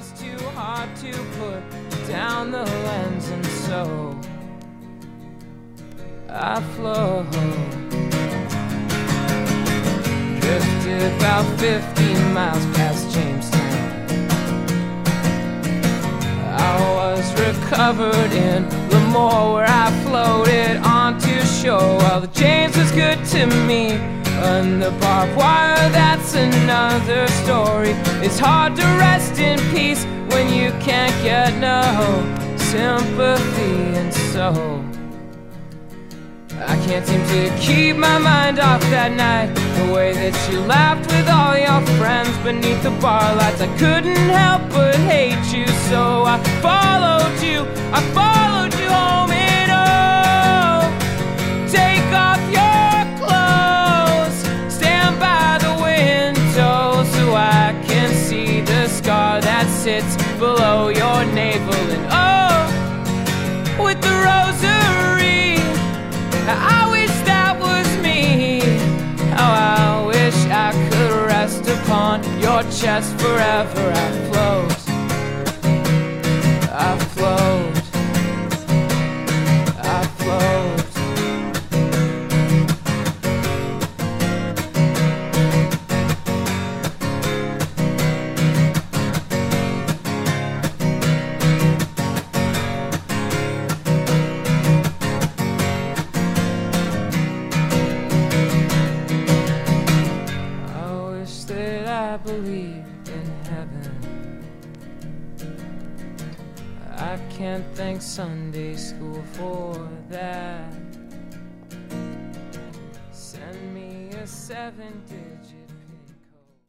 it's too hard to put down the lens, and so I float. Drifted about 15 miles past Jamestown. I was recovered in Lemoore, where I floated onto shore. Well, the James was good to me, and the barbed wire, that's another story. It's hard to rest in peace when you can't get no sympathy, and so I can't seem to keep my mind off that night. The way that you laughed with all your friends beneath the bar lights, I couldn't help but hate you. So I followed you home, and oh, take off your clothes, stand by the window so I can see the scar that sits below your navel. And oh, with the rosary, I wish that was me. How I wish I could rest upon your chest forever. I float, I float, I float. I believe in heaven. I can't thank Sunday school for that. Send me a 7-digit